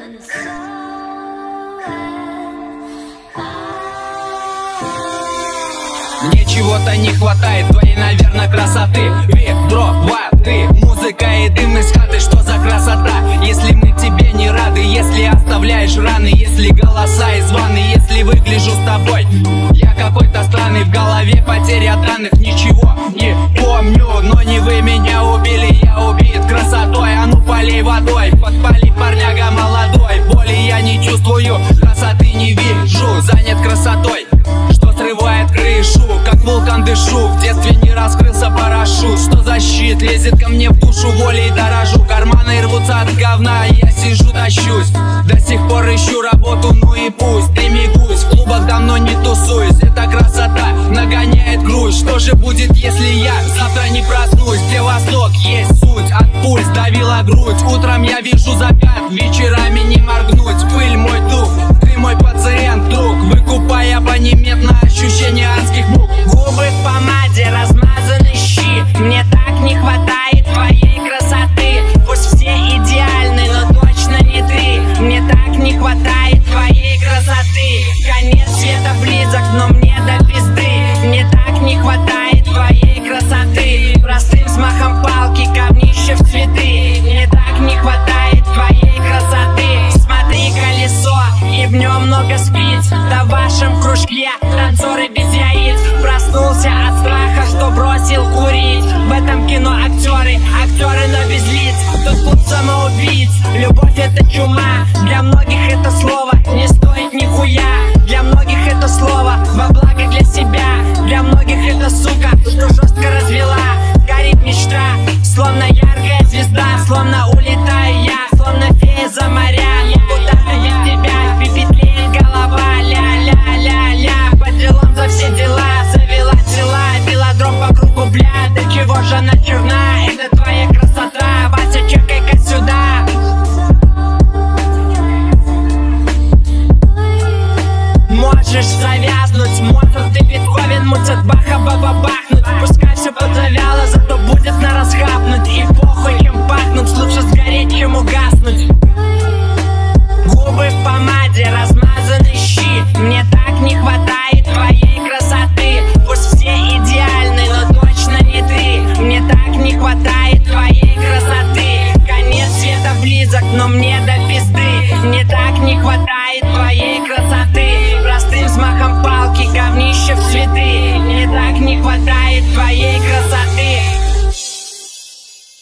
Мне чего-то не хватает, твоей, наверное, красоты. Ты, музыка и дым из хаты, что за красота? Если мы тебе не рады, если оставляешь раны, если голоса из ванны, если выгляжу с тобой я какой-то странный, в голове потеря данных, ничего не помню. Но не вы меня убили, я убит красотой. А ну полей водой, подпали, парняга молодой. Боли я не чувствую, красоты не вижу, занят красотой, что срывает крышу, как вулкан дышу. В детстве не раскрылся парашют, что за щит лезет ко мне в душу, волей дорожу. Карманы рвутся от говна, я сижу, тащусь, до сих пор ищу работу, ну и пусть. Стремигусь, в клубах давно не тусуюсь, эта красота нагоняет грусть. Что же будет, если я завтра не проснусь? Где восток есть суть, от пульс давила грудь. Утром я вижу закат, вечерами не моргнуть. Пыль мой дух, ты мой пациент, друг, выкупай абонемент на ощущение адских мук. Губы в помаде, размазаны щи, мне так не хватает твоей красоты. Пусть все идеальны, но точно не ты. Мне так не хватает твоей красоты. Конец света близок, но мне до пизды. Мне так не хватает твоей красоты. Простым взмахом палки, говнище в цветы. Мне так не хватает твоей красоты. Смотри, колесо, и в нем много спиц. Да в вашем кружке танцоры без яиц. Проснулся от страха, что бросил курить. В этом кино актеры, но без лиц. Тут клуб самоубийц. Любовь это чума, для многих это слово не стоит нихуя. Для многих это слово во благо для себя. Для многих это сука, что жестко развела. Горит мечта, словно яркая звезда. Словно улетаю я, словно фея за моря. Куда-то без тебя пепетлеет голова. Ля-ля-ля-ля, по делам за все дела. Завела тела, била дров по кругу, бля. До чего же она черна?